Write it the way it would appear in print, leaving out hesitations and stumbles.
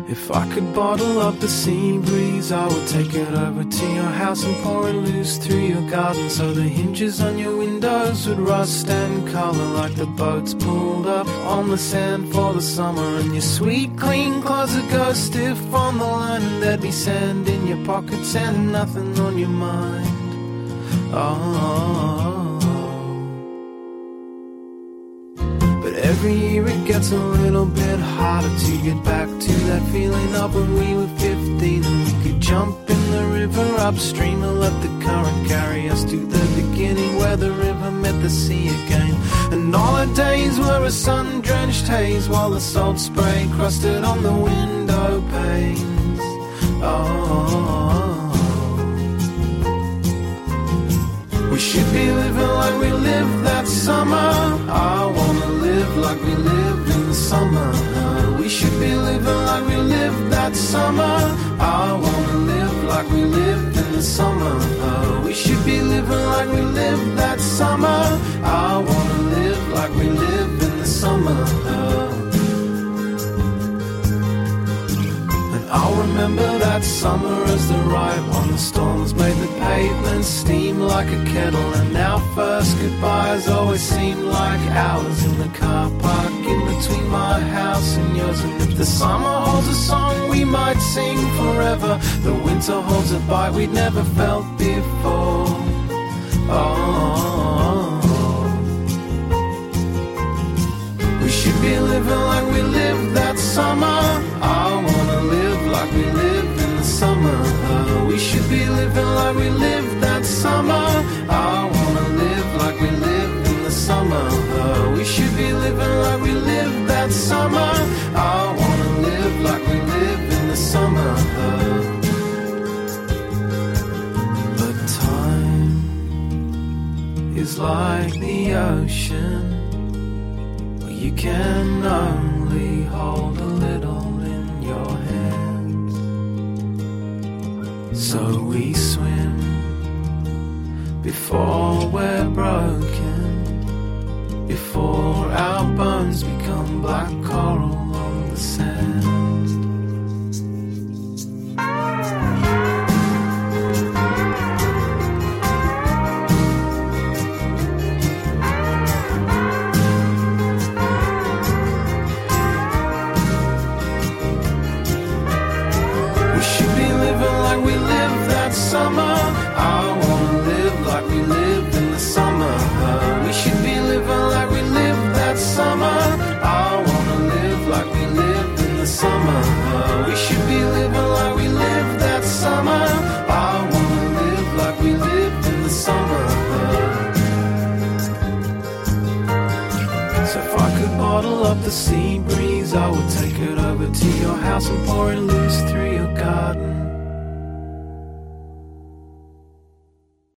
If I could bottle up the sea breeze, I would take it over to your house and pour it loose through your garden, so the hinges on your windows would rust and colour like the boats pulled up on the sand for the summer, and your sweet clean clothes would go stiff on the line, and there'd be sand in your pockets and nothing on your mind. Every year it gets a little bit harder to get back to that feeling of when we were 15 and we could jump in the river upstream and let the current carry us to the beginning where the river met the sea again. And all our days were a sun-drenched haze while the salt spray crusted on the window panes. We should be living like we lived that summer. I wanna live like we lived in the summer. We should be living like we lived that summer. I wanna live like we lived in the summer. We should be living like we lived that summer. I wanna live like we lived in the summer. I'll remember that summer as the ripe on the storms made the pavement steam like a kettle, and our first goodbyes always seemed like hours in the car park in between my house and yours. And if the summer holds a song we might sing forever, the winter holds a bite we'd never felt before. We should be living like we lived that summer. I wanna live like we lived in the summer. We should be living like we lived that summer. I wanna live like we lived in the summer. We should be living like we lived that summer. I wanna live like we lived in the summer. But time is like the ocean, you can only hold a little in your hands. So we swim before we're broken, before our bones become black coral on the sand. Summer, I wanna live like we lived in the summer. We should be living like we lived that summer. I wanna live like we lived in the summer. We should be living like we lived that summer. I wanna live like we lived in the summer. So if I could bottle up the sea breeze, I would take it over to your house and pour it